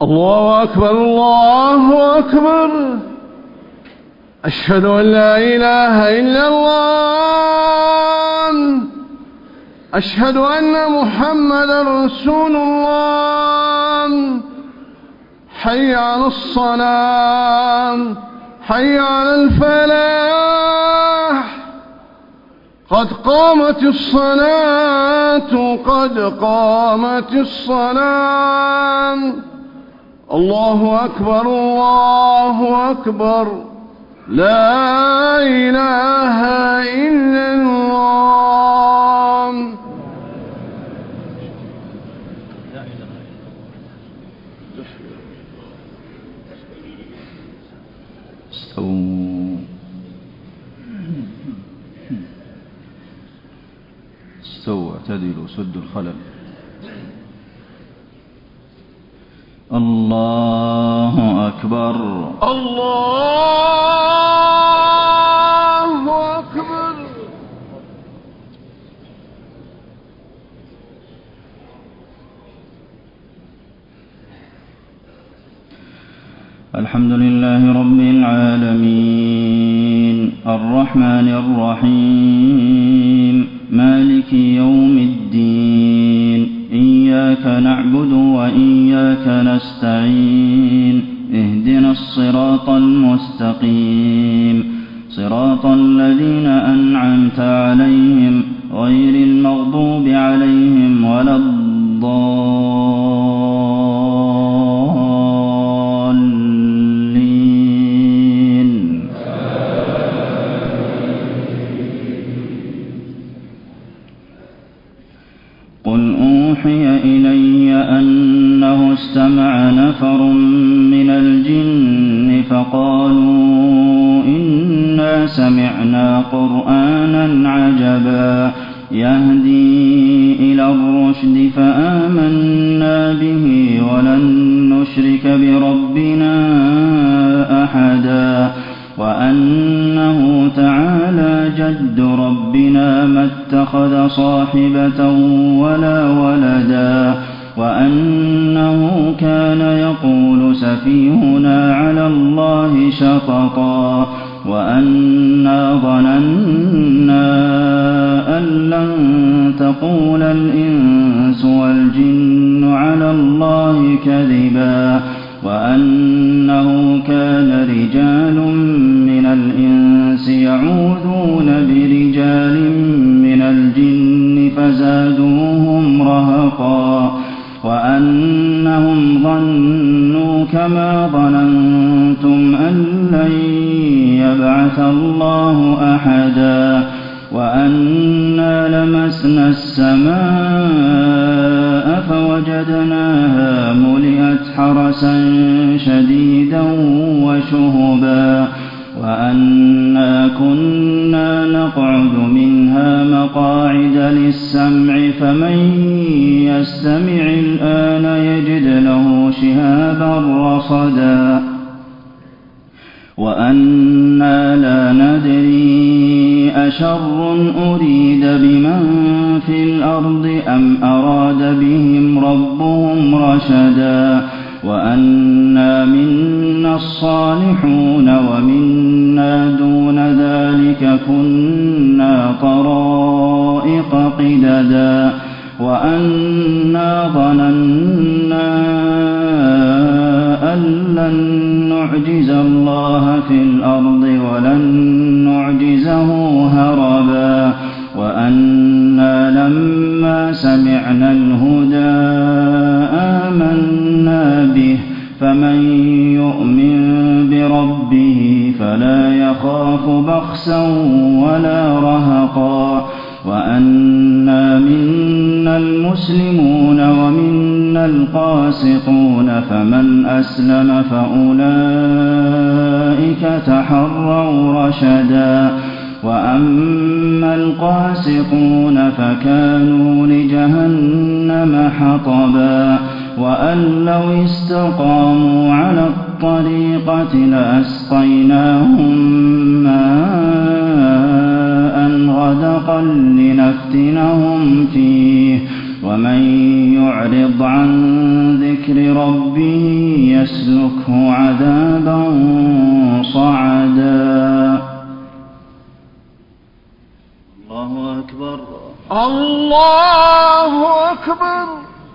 الله أكبر الله أكبر. أشهد أن لا إله إلا الله. أشهد أن محمدا رسول الله. حي على الصلاة، حي على الفلاح، قد قامت الصلاة، قد قامت الصلاة. الله أكبر الله أكبر. لا إله إلا الله. استووا اعتدلوا سدوا الخلل. الله أكبر الله أكبر. الحمد لله رب العالمين الرحمن الرحيم مالك يوم الدين إياك نعبد وإياك نستعين اهدنا الصراط المستقيم صراط الذين أنعمت عليهم غير المغضوب عليهم ولا الضالين. قل أوحي إلي أنه استمع نفر من الجن فقالوا إنا سمعنا قرآنا عجبا يهدي إلى الرشد فآمنا به ولن نشرك بربنا أحدا وأنه تعالى جد ربنا ما اتخذ صاحبة ولا ولدا وأنه كان يقول سفيهنا على الله شططا وأنا ظننا أن لن تقول الإنس والجن على الله كذبا وأنه كان رجال من الإنس يعوذون برجال من الجن فزادوهم رهقا وأنهم ظنوا كما ظننتم أن لن يبعث الله أحدا وأنا لمسنا السماء فوجدناها ملئت حرسا شديدا وشهبا وأنا كنا نقعد منها مقاعد للسمع فمن يستمع الآن يجد له شهابا رصدا وأنا لا ندري أشر أريد بمن في الأرض أم أراد بهم ربهم رشدا وأنا منا الصالحون ومنا دون ذلك كنا طرائق قددا وأنا ظننا أن لن نعجز الله في الأرض ولن نعجزه هربا وأنا لما سمعنا الهدى آمنا به فمن يؤمن بربه فلا يخاف بخسا ولا رهقا وأنا منا المسلمون ومنا القاسطون فمن أسلم فأولئك تحروا رشدا وأما القاسطون فكانوا لجهنم حطبا وأن لو استقاموا على الطريقة لأسقيناهم ماء غدقا لنفتنهم فيه ومن يعرض عن ذكر ربه يسلكه عذابا صعدا. الله أكبر. الله أكبر.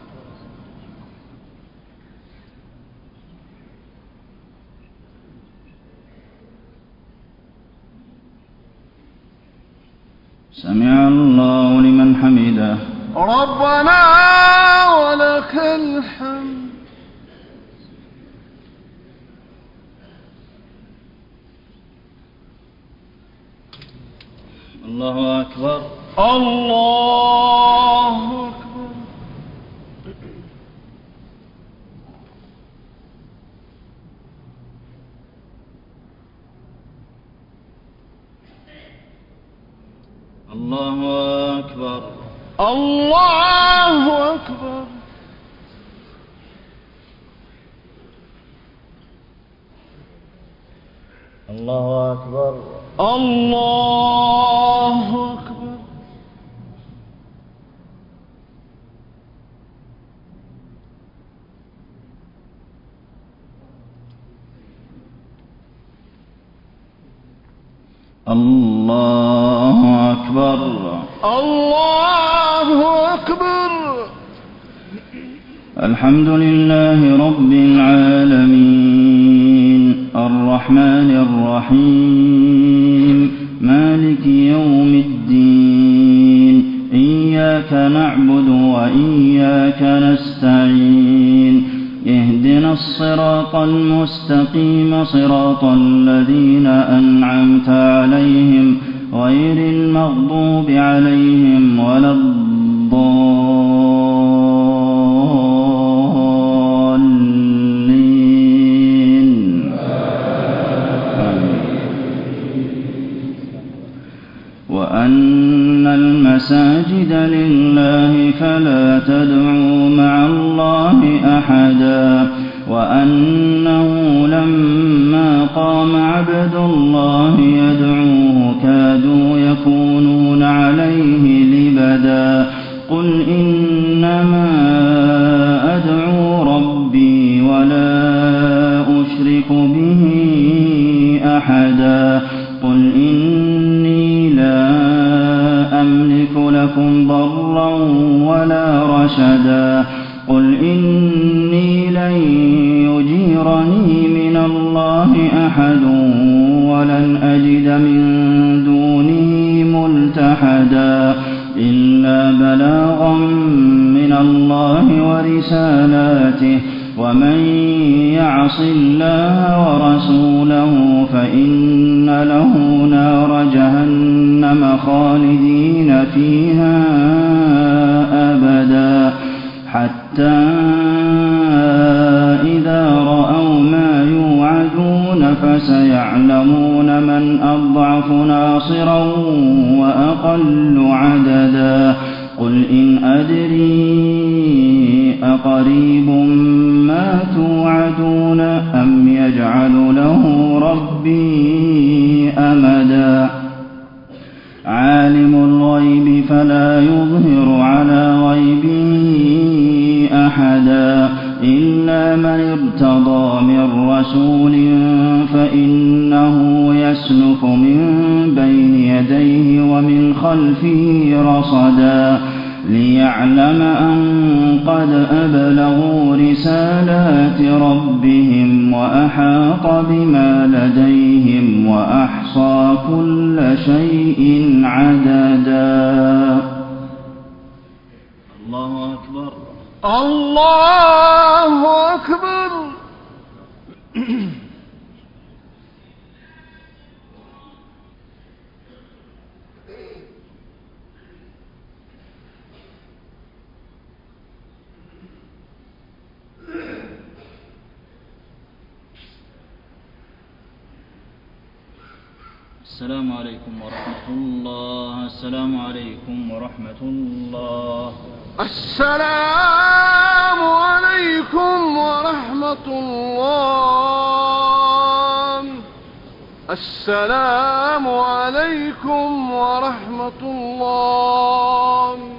سمع الله لمن حمده. ربنا ولك الحمد. الله أكبر. الله أكبر. الله أكبر. الله أكبر. الله أكبر. الله أكبر. الله أكبر. الله أكبر. الحمد لله رب العالمين الرحمن الرحيم مالك يوم الدين إياك نعبد وإياك نستعين اهدنا الصراط المستقيم صراط الذين أنعمت عليهم غير المغضوب عليهم ولا الضالين. وأن المساجد لله فلا تدعوا مع الله أحدا وأنه لما قام عبد الله يدعوه كادوا يكونون عليه لبدا قل إنما أدعو ربي ولا أشرك به أحدا قل إني لا أملك لكم ضرا ولا رشدا قل إني لن يجيرني من الله أحد ولن أجد من دونه ملتحدا إلا بلاغا من الله ورسالاته ومن يعص الله ورسوله فإن له نار جهنم خالدين فيها أبدا حتى إذا رأوا ما يوعدون فسيعلمون من أضعف ناصرا وأقل عددا قل إن أدري أقريب ما توعدون أم يجعل له ربي أمدا عالم الغيب فلا يظهر على غيبه أحدا إلا من ارتضى من رسول فإنه يسلك من بين يديه ومن خلفه رصدا ليعلم أن قد أبلغوا رسالات ربهم وأحاط بما لديهم وأحصى كل شيء عددا. الله أكبر. الله أكبر. السلام عليكم ورحمة الله. السلام عليكم ورحمة الله. السلام عليكم ورحمة الله. السلام عليكم ورحمة الله.